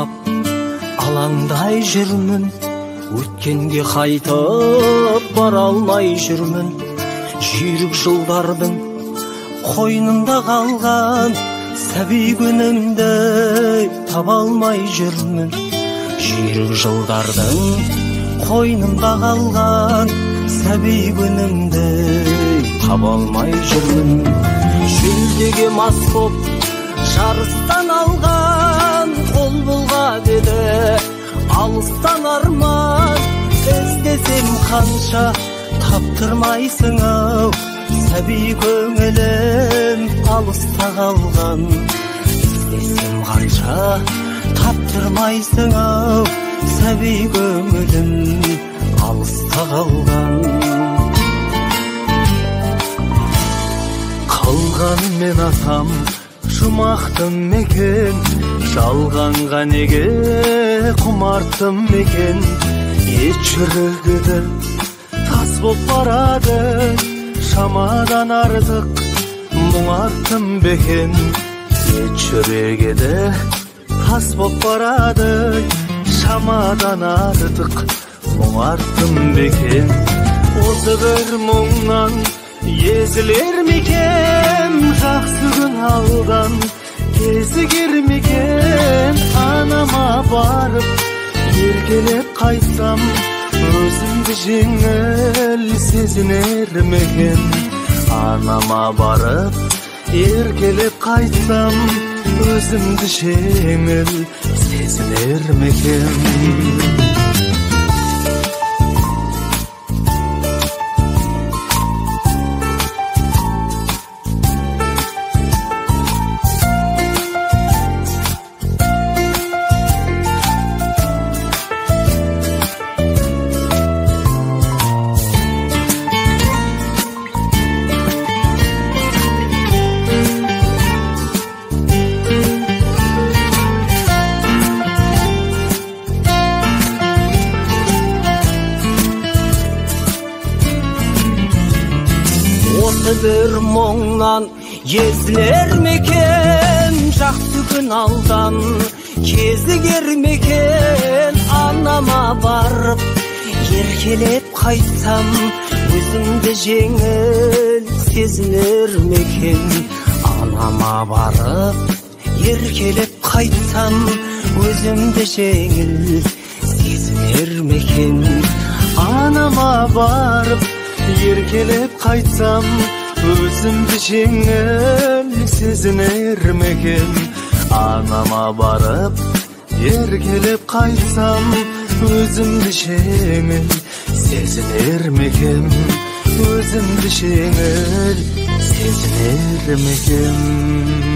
ойлап алаңдай жүрмін, өткенге қайтып бара алмай жүрмін. Жүйрік жылдардың қойнында қалған сәби күнімді таба алмай жүрмін. Жүйрік жылдардың қойнында қалған сәби күнімді таба алмай жүрмін. Жүлдеге мас боп жарыстан алған қол бұлғап еді, алыстан арман іздесем қанша таптырмайсың ау. Сәби көңілім алыста қалған, іздесем қанша таптырмайсың ау. Сәби көңілім алыста қалған. Қалған мен атам жұмақтым мекен, жалғанға неге құмарттым мекен. Ет жүрегіді тас боп барады, шамадан артық мұңарттым бекен. Ет жүрегіді тас боп барады, шамадан артық мұңарттым бекен. Осы бір мұңнан езілер мекен, жақсы күн алдан кезігер мекен. Анама барып еркелеп қайтсам, өзімді жеңіл сезінер мекен. Анама барып еркелеп қайтсам, өзімді жеңіл сезінер мекен. бір мұңнан езілер мекен, жақсы күн алдан кезігер мекен. Анама барып еркелеп қайтсам, өзімді жеңіл сезінер мекен. Анама барып еркелеп қайтсам, өзімді жеңіл сезінер мекен. Анама барып еркелеп қайтсам, өзімді жеңіл сезінер мекен. Анама барып еркелеп қайтсам, өзімді жеңіл сезінер мекен. Өзімді жеңіл сезінер мекен.